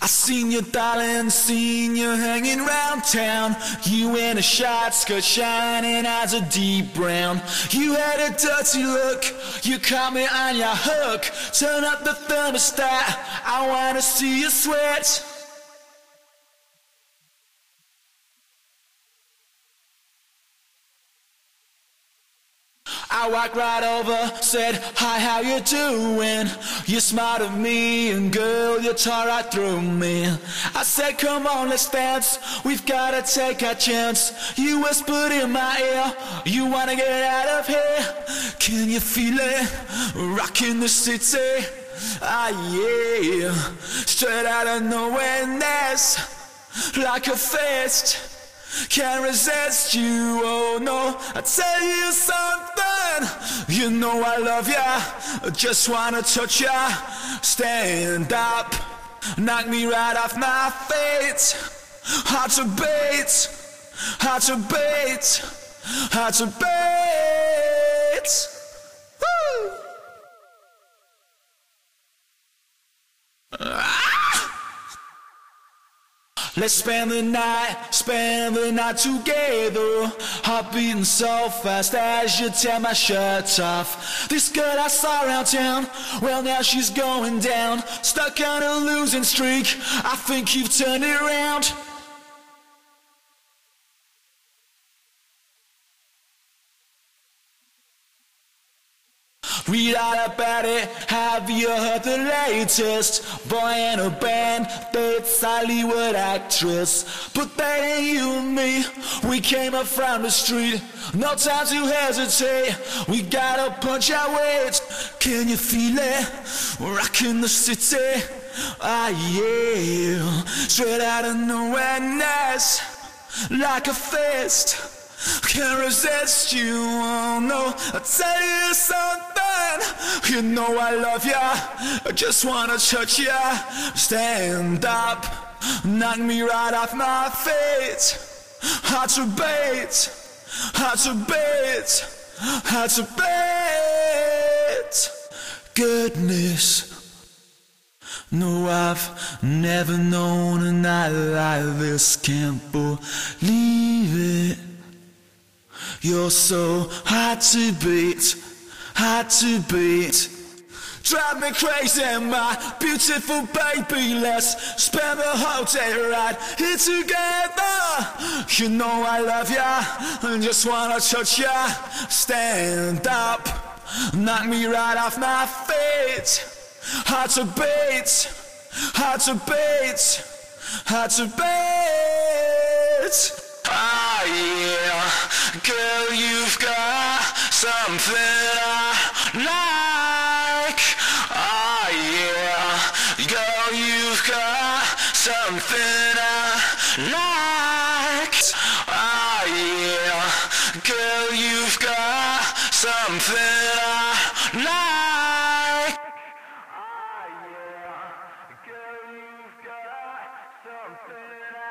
I seen you, darling, seen you hanging round town. You in a short skirt, shining as a deep brown. You had a dirty look, you caught me on your hook. Turn up the thermostat, I wanna see you sweat. I walked right over, said, hi, how you doing? You smiled at me and girl, you tore right through me. I said, come on, let's dance, we've gotta take our chance. You whispered in my ear, you wanna get out of here. Can you feel it, rocking the city? Ah yeah, straight out of nowhereness, like a fist. Can't resist you, oh no. I tell you something, you know I love ya. I just wanna touch ya. Stand up, knock me right off my feet. Hard to beat, hard to beat, hard to beat. Woo! Let's spend the night together. Heart beating so fast as you tear my shirt off. This girl I saw around town, well now she's going down. Stuck on a losing streak, I think you've turned it around. Read all about it, have you heard the latest? Boy in a band, dates Hollywood actress. But that ain't you and me, we came up from the street. No time to hesitate, we gotta punch our weight. Can you feel it, rocking the city? Ah yeah, straight out of nowhereness, like a fist. Can't resist you, oh no. I tell you something, you know I love ya. I just wanna touch ya. Stand up, knock me right off my feet. Hard to beat, hard to beat, hard to beat. Goodness, no, I've never known a night like this. Can't believe it. You're so hard to beat, hard to beat. Drive me crazy, my beautiful baby. Let's spend the whole day right here together. You know I love ya, I just wanna touch ya. Stand up, knock me right off my feet. Hard to beat, hard to beat, hard to beat. Ah yeah, girl, you've got something I like. Ah yeah, girl, you've got something I like. Ah yeah, girl, you've got something I like. Ah yeah, girl, you've got something I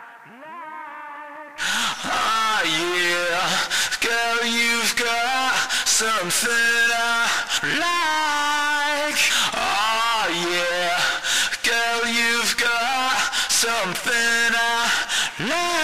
like. Ah yeah, girl, you've got something I like. Ah yeah, girl, you've got something I like.